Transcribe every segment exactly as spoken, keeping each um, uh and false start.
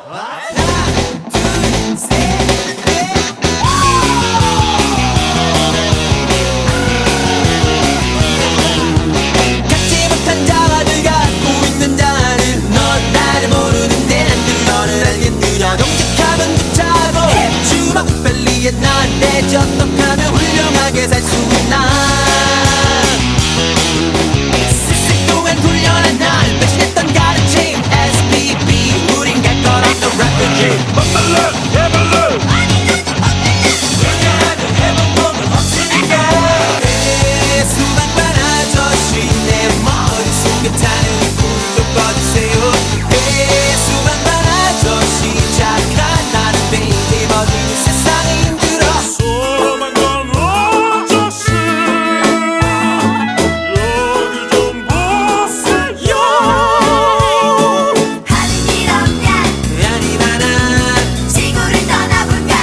갖지 못한 자아들 갖고 있는 자아를 넌 나를 모르는데 늘 너는 알겠느냐. 정직하면 좋다고 주먹 벨리에 나한테 저떡하면 훌륭하게 살 수 있나. 씩씩동안 훈련한 날 배신했던 가르침 에스피비 우린 갈 거라 또 래퍼지 Bumbaloo, Bumbaloo. 왜냐하면 해본 법은 없으니까. 내 수박반 아저씨 내 머릿속에 타는 불좀 꺼주세요. 내 수박반 아저씨 착한 나는 베이비 버튼 세상이 힘들어. 소망 건 아저씨 여기 좀 보세요. 하는 일 없냐 아니 많아 지구를 떠나볼까.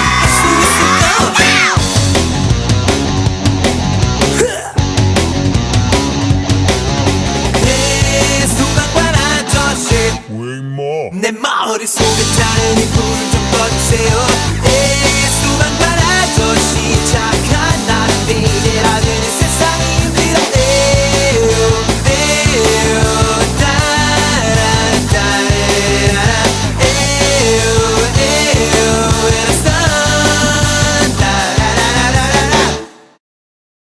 내 수박반 아저씨 왜 임마? 내 머릿속에 타는 이 불을 좀 꺼주세요.